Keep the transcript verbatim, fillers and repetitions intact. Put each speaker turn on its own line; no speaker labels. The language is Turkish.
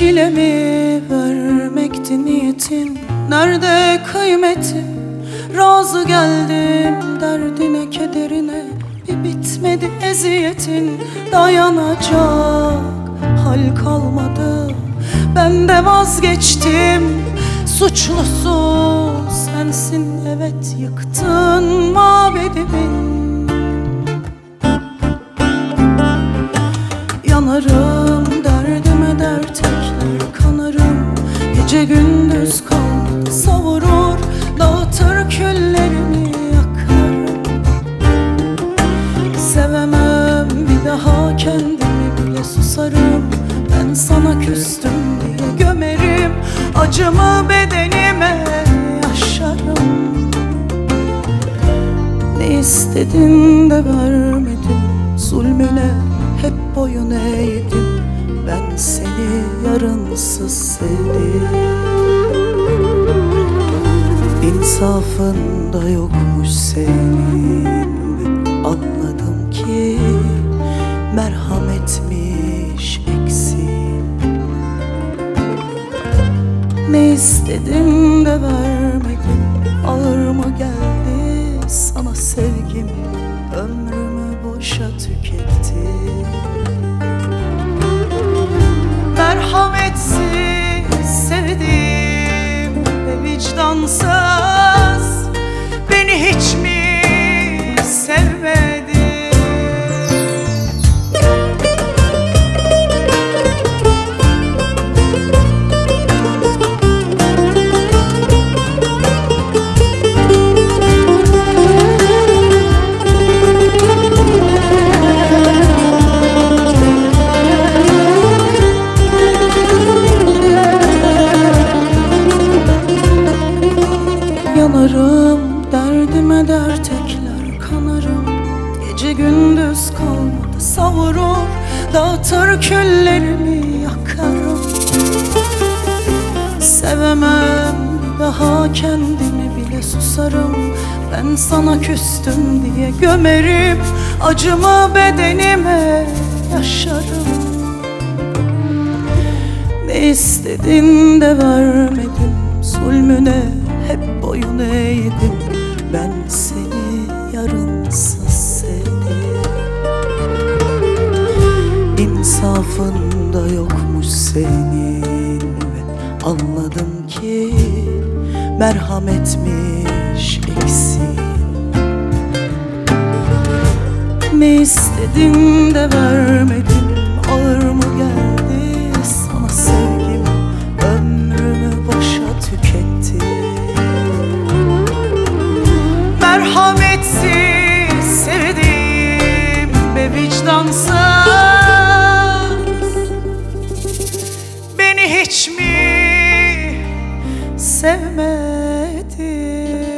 çile mi vermekti niyetin? Nerede kıymetim? Razı geldim derdine kederine, bir bitmedi eziyetin. Dayanacak hal kalmadı, ben de vazgeçtim. Suçlusu sensin, evet yıktın mabedimin. Yanarım derdime dert ekler, kanarım. Gece gündüz kalmadı, savurur dağıtır küllerimi yakarım. Sevemem bir daha kendimi bile, susarım. Ben sana küstüm diye gömerim acımı bedenime, yaşarım. Ne istedin de vermedim, zulmüne hep boyun eğdim. Ben seni yarınsız sevdim. İnsafın da yokmuş senin, anladım ki merhametmiş eksiğim. Ne istedim de vermedim, ağır mı geldi sana sevgim? Ömrümü boşa tüketti. Merhametsiz sevdim ve vicdansız, beni hiç mi sevmedin? Yanarım derdime dert ekler, kanarım. Gece gündüz kalmadı, savurur dağıtır küllerimi yakarım. Sevemem bir daha kendimi bile, susarım. Ben sana küstüm diye gömerim acımı bedenime, yaşarım. Ne istedin de vermedim, zulmüne hep boyun eğdim. Ben seni yarınsız sevdim. İnsafın da yokmuş senin ve anladım ki merhametmiş eksiğim. Ne istedin de vermedim, ağır mı geldi sana sevgim? Ömrümü boşa tüketti. Merhametsiz sevdim ve vicdansız, beni hiç mi sevmedin?